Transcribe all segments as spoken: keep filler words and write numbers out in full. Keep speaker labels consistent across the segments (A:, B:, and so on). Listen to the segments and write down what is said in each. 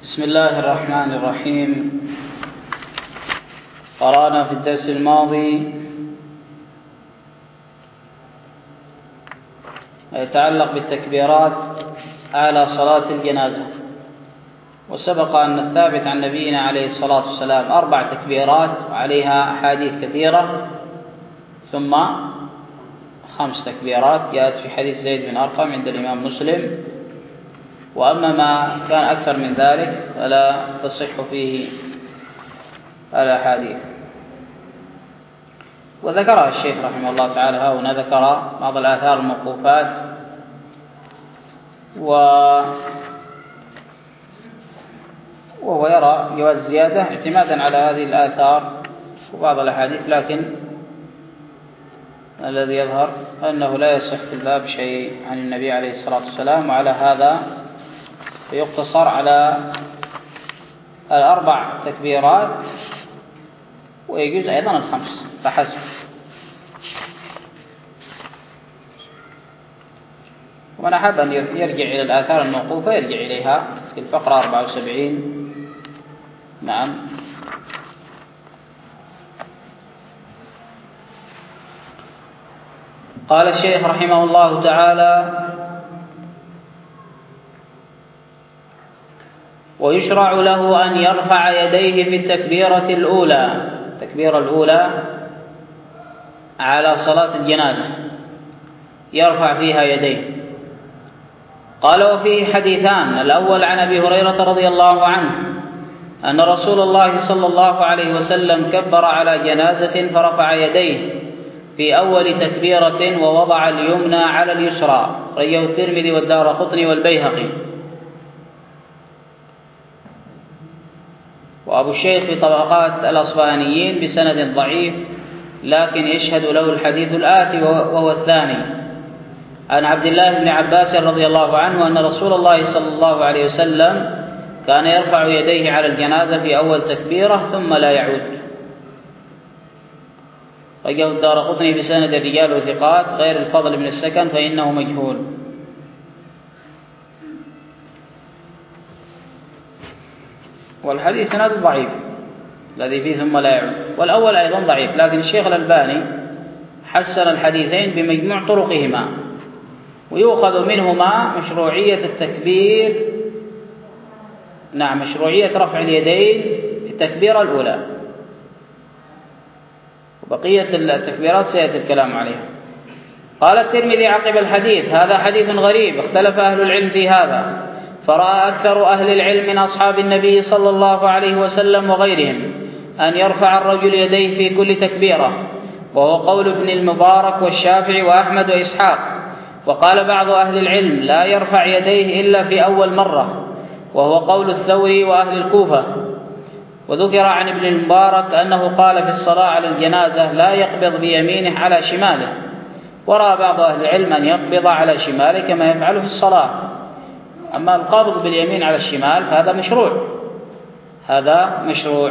A: بسم الله الرحمن الرحيم. قرأنا في الدرس الماضي ما يتعلق بالتكبيرات على صلاة الجنازة، وسبق أن الثابت عن نبينا عليه الصلاة والسلام أربع تكبيرات وعليها أحاديث كثيرة، ثم خمس تكبيرات جاءت في حديث زيد بن أرقم عند الإمام مسلم، وأما ما كان أكثر من ذلك فلا تصح فيه الأحاديث. وذكرها الشيخ رحمه الله تعالى هنا، ذكر بعض الآثار الموقوفات و وهو يرى جواز الزيادة اعتمادا على هذه الآثار وبعض الأحاديث، لكن الذي يظهر أنه لا يصح في الباب شيء عن النبي عليه الصلاة والسلام، وعلى هذا يقتصر على الأربع تكبيرات، ويجوز أيضا الخمس فحسب. ومن أحب أن يرجع إلى الآثار الموقوفة يرجع إليها في الفقرة أربعة وسبعين. نعم. قال الشيخ رحمه الله تعالى: ويشرع له أن يرفع يديه في التكبيرة الأولى، التكبيرة الأولى على صلاة الجنازة يرفع فيها يديه. قال: وفيه حديثان، الأول عن أبي هريرة رضي الله عنه أن رسول الله صلى الله عليه وسلم كبر على جنازة فرفع يديه في أول تكبيرة ووضع اليمنى على اليسرى، رواه الترمذي والدارقطني والبيهقي. وأبو الشيخ في طبقات الأصفهانيين بسند ضعيف، لكن يشهد له الحديث الآتي وهو الثاني عن عبد الله بن عباس رضي الله عنه أن رسول الله صلى الله عليه وسلم كان يرفع يديه على الجنازة في أول تكبيرة ثم لا يعود. رواه الدارقطني بسند الرجال وثقات غير الفضل بن السكن فإنه مجهول. والحديث سند ضعيف الذي فيه ثم لا يعود، والأول أيضا ضعيف، لكن الشيخ الألباني حسن الحديثين بمجموع طرقهما، ويؤخذ منهما مشروعية التكبير، نعم مشروعية رفع اليدين في التكبيرة الأولى، وبقية التكبيرات سيأتي الكلام عليها. قال الترمذي عقب الحديث: هذا حديث غريب، اختلف أهل العلم في هذا، فرأى أكثر أهل العلم من أصحاب النبي صلى الله عليه وسلم وغيرهم أن يرفع الرجل يديه في كل تكبيرة، وهو قول ابن المبارك والشافعي وأحمد وإسحاق. وقال بعض أهل العلم لا يرفع يديه إلا في أول مرة، وهو قول الثوري وأهل الكوفة. وذكر عن ابن المبارك أنه قال في الصلاة على الجنازة لا يقبض بيمينه على شماله، ورأى بعض أهل العلم أن يقبض على شماله كما يفعل في الصلاة. أما القبض باليمين على الشمال فهذا مشروع، هذا مشروع.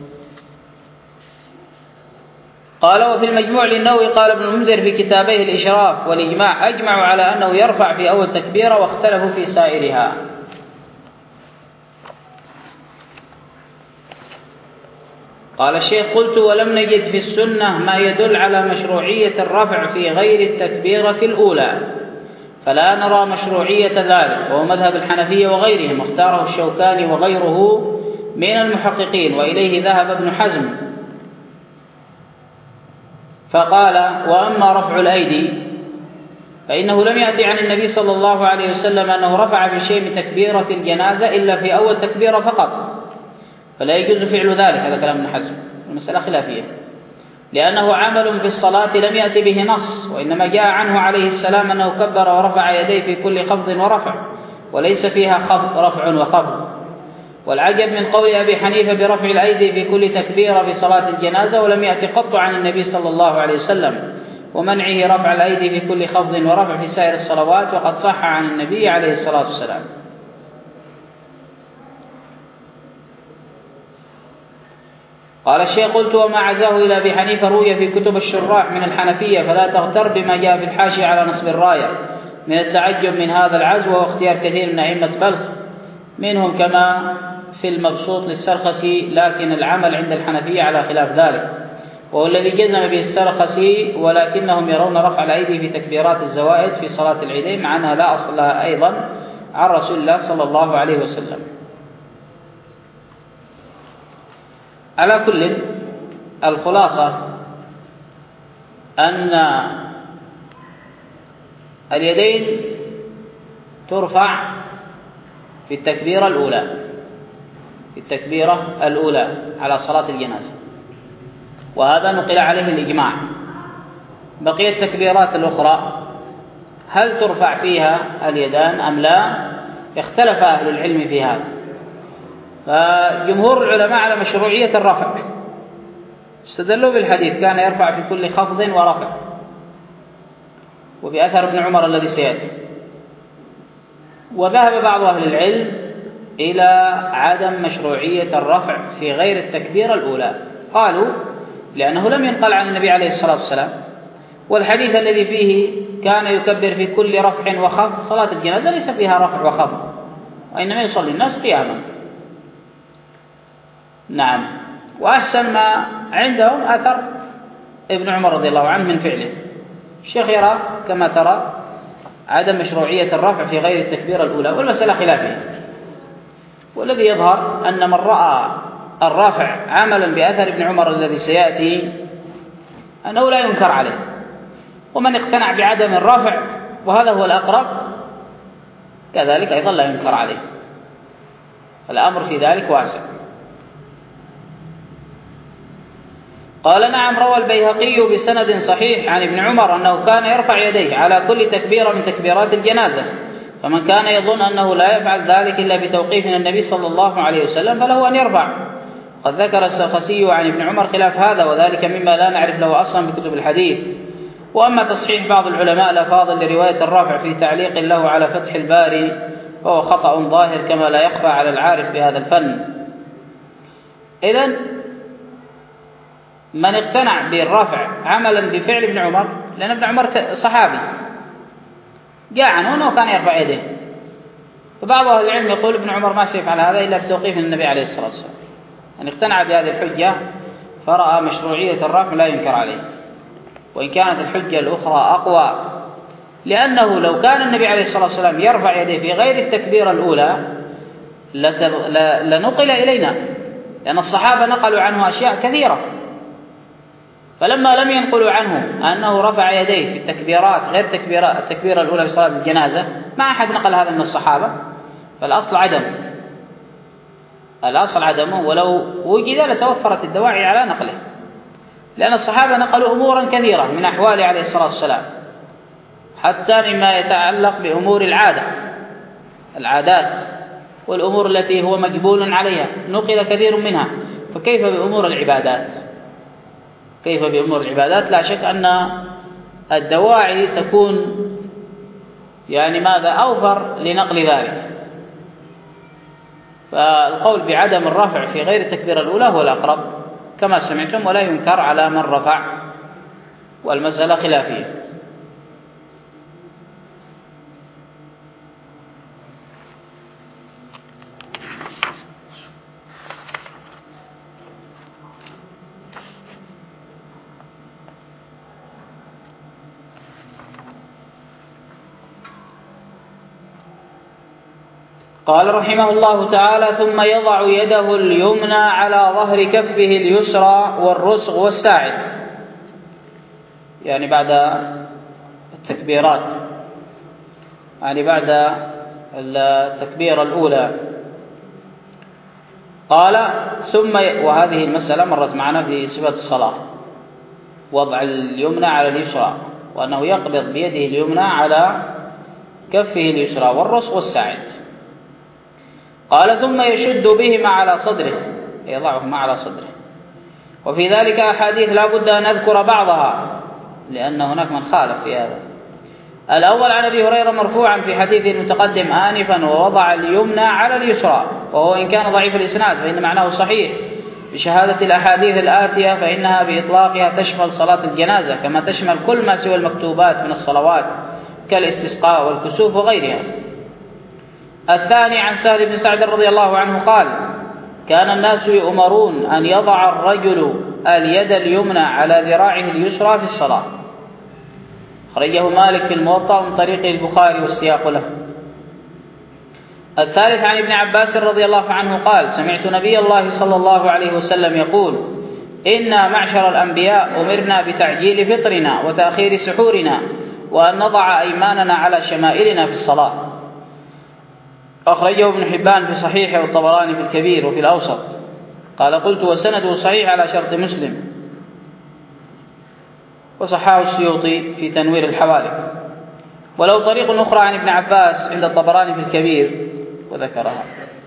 A: قال: وفي المجموع للنووي قال ابن المنذر في كتابيه الإشراف والإجماع أجمعوا على أنه يرفع في أول تكبيرة، واختلفوا في سائرها. قال الشيخ: قلت: ولم نجد في السنة ما يدل على مشروعية الرفع في غير التكبيرة الأولى، فلا نرى مشروعية ذلك، وهو مذهب الحنفية وغيرهم، اختاره الشوكاني وغيره من المحققين، وإليه ذهب ابن حزم. فقال: وأما رفع الأيدي فإنه لم يأتي عن النبي صلى الله عليه وسلم أنه رفع في شيء من تكبيرة الجنازة إلا في أول تكبيرة فقط، فلا يجوز فعل ذلك. هذا كلام ابن حزم، المسألة خلافية، لأنه عمل في الصلاة لم يأتي به نص، وإنما جاء عنه عليه السلام أنه كبر ورفع يديه في كل خفض ورفع، وليس فيها خفض رفع وخفض. والعجب من قول أبي حنيفة برفع الأيدي في كل تكبيرة في صلاة الجنازة، ولم يأتي قط عن النبي صلى الله عليه وسلم، ومنعه رفع الأيدي في كل خفض ورفع في سائر الصلوات، وقد صح عن النبي عليه الصلاة والسلام. قال الشيخ: قلت: وما عزاه إلى أبي حنيفة روي في كتب الشراح من الحنفية، فلا تغتر بما جاء في الحاشية على نصب الراية من التعجب من هذا العزو، واختيار كثير من أئمة بلخ منهم كما في المبسوط للسرخسي، لكن العمل عند الحنفية على خلاف ذلك، وهو الذي جزم به السرخسي، ولكنهم يرون رفع الأيدي في تكبيرات الزوائد في صلاة العيدين، مع أنها لا أصل لها أيضا عن رسول الله صلى الله عليه وسلم. على كل، الخلاصة أن اليدين ترفع في التكبيرة الأولى في التكبيرة الأولى على صلاة الجنازة، وهذا نقل عليه الإجماع. بقية التكبيرات الأخرى هل ترفع فيها اليدان أم لا؟ اختلف أهل العلم في هذا، فجمهور العلماء على مشروعية الرفع، استدلوا بالحديث كان يرفع في كل خفض ورفع، وبأثر ابن عمر الذي سيأتي. وذهب بعض أهل العلم إلى عدم مشروعية الرفع في غير التكبيرة الأولى، قالوا لأنه لم ينقل عن النبي عليه الصلاة والسلام، والحديث الذي فيه كان يكبر في كل رفع وخفض، صلاة الجنازة ليس فيها رفع وخفض، وإنما يصلي الناس قياما. نعم. وأحسن ما عندهم أثر ابن عمر رضي الله عنه من فعله. الشيخ يرى كما ترى عدم مشروعية الرفع في غير التكبيرة الأولى، والمسألة خلافية، والذي يظهر أن من رأى الرفع عملا بأثر ابن عمر الذي سيأتي أنه لا ينكر عليه، ومن اقتنع بعدم الرفع وهذا هو الأقرب كذلك أيضا لا ينكر عليه، الأمر في ذلك واسع. قال نعم، روى البيهقي بسند صحيح عن ابن عمر أنه كان يرفع يديه على كل تكبيرة من تكبيرات الجنازة، فمن كان يظن أنه لا يفعل ذلك إلا بتوقيف من النبي صلى الله عليه وسلم فله أن يرفع. قد ذكر السرخسي عن ابن عمر خلاف هذا، وذلك مما لا نعرف له أصلا بكتب الحديث. وأما تصحيح بعض العلماء الأفاضل لرواية الرافع في تعليق له على فتح الباري فهو خطأ ظاهر كما لا يخفى على العارف بهذا الفن. إذن من اقتنع بالرفع عملا بفعل ابن عمر، لأن ابن عمر صحابي جاء عنه أنه كان يرفع يديه، فبعض أهل العلم يقول ابن عمر ما سيفعل هذا إلا بتوقيف من النبي عليه الصلاة والسلام. من اقتنع بهذه الحجة فرأى مشروعية الرفع لا ينكر عليه، وإن كانت الحجة الأخرى أقوى، لأنه لو كان النبي عليه الصلاة والسلام يرفع يديه في غير التكبيرة الأولى لنقل إلينا، لأن الصحابة نقلوا عنه أشياء كثيرة، فلما لم ينقلوا عنه أنه رفع يديه في التكبيرات غير التكبيرة الأولى في صلاة الجنازة، ما أحد نقل هذا من الصحابة، فالأصل عدم الأصل عدمه، ولو وجد لتوفرت الدواعي على نقله، لأن الصحابة نقلوا أمورا كثيرة من أحواله عليه الصلاة والسلام، حتى مما يتعلق بأمور العادة العادات والأمور التي هو مجبول عليها نقل كثير منها، فكيف بأمور العبادات؟ كيف بأمور العبادات؟ لا شك أن الدواعي تكون يعني ماذا أوفر لنقل ذلك. فالقول بعدم الرفع في غير التكبيرة الأولى هو الأقرب كما سمعتم، ولا ينكر على من رفع، والمسألة خلافية. قال رحمه الله تعالى: ثم يضع يده اليمنى على ظهر كفه اليسرى والرسغ والساعد، يعني بعد التكبيرات، يعني بعد التكبيرة الأولى. قال ثم، وهذه المسألة مرت معنا في صفة الصلاة، وضع اليمنى على اليسرى، وأنه يقبض بيده اليمنى على كفه اليسرى والرسغ والساعد. قال ثم يشد بهما على صدره، يضعهما على صدره. وفي ذلك أحاديث لا بد أن نذكر بعضها، لأن هناك من خالف في هذا. الأول عن أبي هريرة مرفوعا في حديث المتقدم آنفا: ووضع اليمنى على اليسرى، وهو إن كان ضعيف الإسناد فإن معناه صحيح بشهادة الأحاديث الآتية، فإنها بإطلاقها تشمل صلاة الجنازة كما تشمل كل ما سوى المكتوبات من الصلوات كالاستسقاء والكسوف وغيرها. الثاني عن سهل بن سعد رضي الله عنه قال: كان الناس يؤمرون أن يضع الرجل اليد اليمنى على ذراعه اليسرى في الصلاة. أخرجه مالك في الموطأ من طريق البخاري والسياق له. الثالث عن ابن عباس رضي الله عنه قال: سمعت نبي الله صلى الله عليه وسلم يقول: إنا معشر الأنبياء أمرنا بتعجيل فطرنا وتأخير سحورنا وأن نضع أيماننا على شمائلنا في الصلاة. أخرجه ابن حبان في صحيحه والطبراني في الكبير وفي الأوسط. قال: قلت: وسنده صحيح على شرط مسلم. وصححه السيوطي في تنوير الحوالك. ولو طريق أخرى عن ابن عباس عند الطبراني في الكبير وذكرها.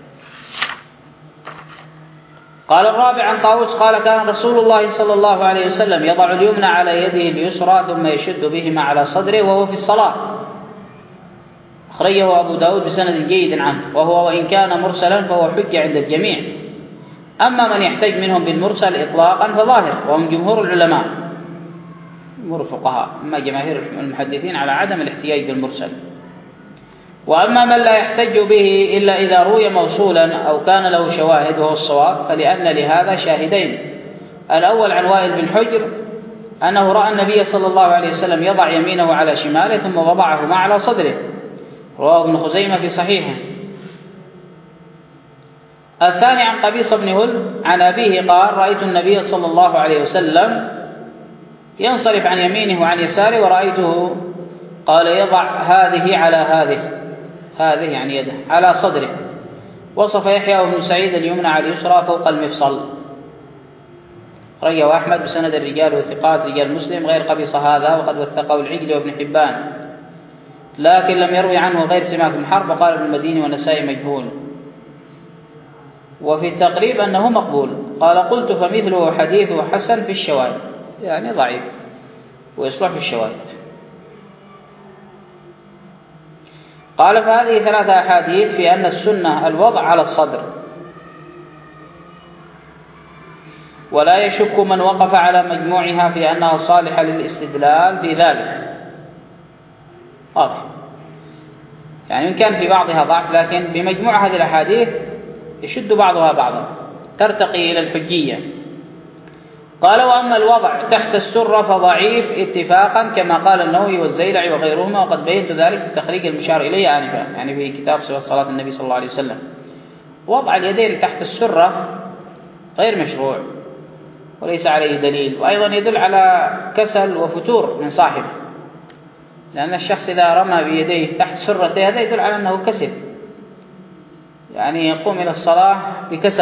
A: قال الرابع عن طاووس قال: كان رسول الله صلى الله عليه وسلم يضع اليمنى على يده اليسرى ثم يشد بهما على صدره وهو في الصلاة. أخرجه أبو داود بسند جيد عنه، وهو وإن كان مرسلا فهو حجة عند الجميع. أما من يحتج منهم بالمرسل إطلاقا فظاهر، وهم جمهور العلماء جمهور الفقهاء، أما جماهير المحدثين على عدم الاحتجاج بالمرسل. وأما من لا يحتج به إلا إذا روي موصولا أو كان له شواهد وهو الصواب، فلأن لهذا شاهدين: الأول عن وائل بن حجر أنه رأى النبي صلى الله عليه وسلم يضع يمينه على شماله ثم وضعهما على صدره، رواه ابن خزيمة في صحيحه. الثاني عن قبيصة بن هل عن أبيه قال: رأيت النبي صلى الله عليه وسلم ينصرف عن يمينه وعن يساره ورأيته قال يضع هذه على هذه، هذه يعني يده على صدره. وصف يحيى بن سعيد اليمنى على اليسرى فوق المفصل. رواه أحمد بسند الرجال وثقات رجال مسلم غير قبيصة هذا، وقد وثقه العجلي وابن حبان، لكن لم يروي عنه غير سماك بن حرب. وقال ابن المديني والنسائي مجهول. وفي التقريب أنه مقبول. قال: قلت: فمثله حديثه حسن في الشواهد، يعني ضعيف ويصلح في الشواهد. قال: فهذه ثلاثة أحاديث في أن السنة الوضع على الصدر، ولا يشك من وقف على مجموعها في أنها صالحة للاستدلال في ذلك. واضح، يعني إن كان في بعضها ضعف، لكن بمجموع هذه الأحاديث يشد بعضها بعضا، ترتقي إلى الحجية. قال: وأما الوضع تحت السرة فضعيف اتفاقا، كما قال النووي والزيلعي وغيرهما، وقد بينت ذلك في تخريج المشار إليه آنفا، يعني في كتاب صفة صلاة النبي صلى الله عليه وسلم. وضع اليدين تحت السرة غير مشروع وليس عليه دليل، وأيضا يدل على كسل وفتور من صاحبه، لأن الشخص إذا رمى بيديه تحت سرته هذا يدل على أنه كسل، يعني يقوم إلى الصلاة بكسل.